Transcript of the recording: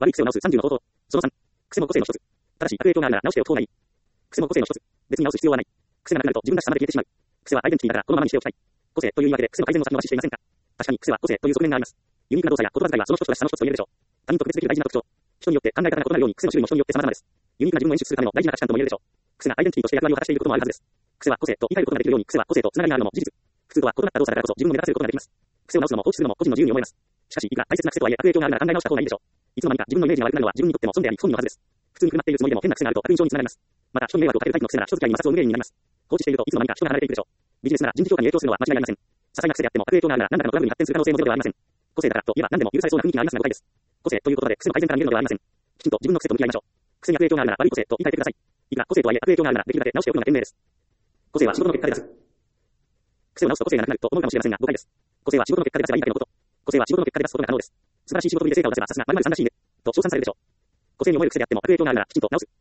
悪い癖を直す30の方法。その3、癖も個性の一つ。ただし、悪影響があるなら直しておく方がいい。癖も個性の一つ。別に直す必要はない。癖がなくなると自分らしさまで消えてしまう。癖はアイデンティティだからこのままにしておきたい。個性という言い訳で癖の改善の先延ばししていませんか？確かに癖は個性という側面があります。ユニークな動作や言葉遣いはその一つとらしさの一つと言えるでしょう。他人と区別できる大事な特徴。人によって考え方が異なるように癖の種類も人によって様々です。ユニークな自分を演出するための大事な価値観とも言えるでしょう。癖がアイデンティティとして役割を果たしていることもあるはずです。癖は個性と言い換えることができるように癖は個性とつながりがあるのも事実。普通とは異なった動作だからこそ自分を目立たせることができます。癖を直すのも放置するのも個人の自由に思えます。しかし、いくら大切な癖とはいえ悪影響があるなら考え直した方がいいでしょう。いつの間にか自分のイメージが悪くなるのは自分にとっても損であり不本意のはずです。普通になっているつもりでも変な癖があると悪印象につながります。また、人に迷惑をかけるタイプの癖なら人付き合いに摩擦を生む原因になります。放置しているといつの間にか人が離れていくでしょう。ビジネスなら人事評価に影響するのは間違いありません。些細な癖であっても悪影響があるなら何らかのトラブルに発展する可能性もゼロではありません。個性だからといえば何でも許されそうな雰囲気がありますが誤解です。個性という言葉で癖の改善から見るのではありません。きちんと自分の癖と向き合いましょう。癖に悪影響があるなら悪い個性と言い換えてください。いくら個性とはいえ悪影響があるならできるだけ直しておくのが賢明です。個性は仕事の結果で出す。癖を直すと個性がなくなると思うかもしれませんが誤解です。個性は仕事の結果で出せばいいだけのこと。個性は仕事の結果で出すことが可能です。素晴らしい仕事ぶりで成果を出せばさすが〇〇さんらしいねと称賛されるでしょう。個性に思える癖であっても悪影響があるならきちんと直す。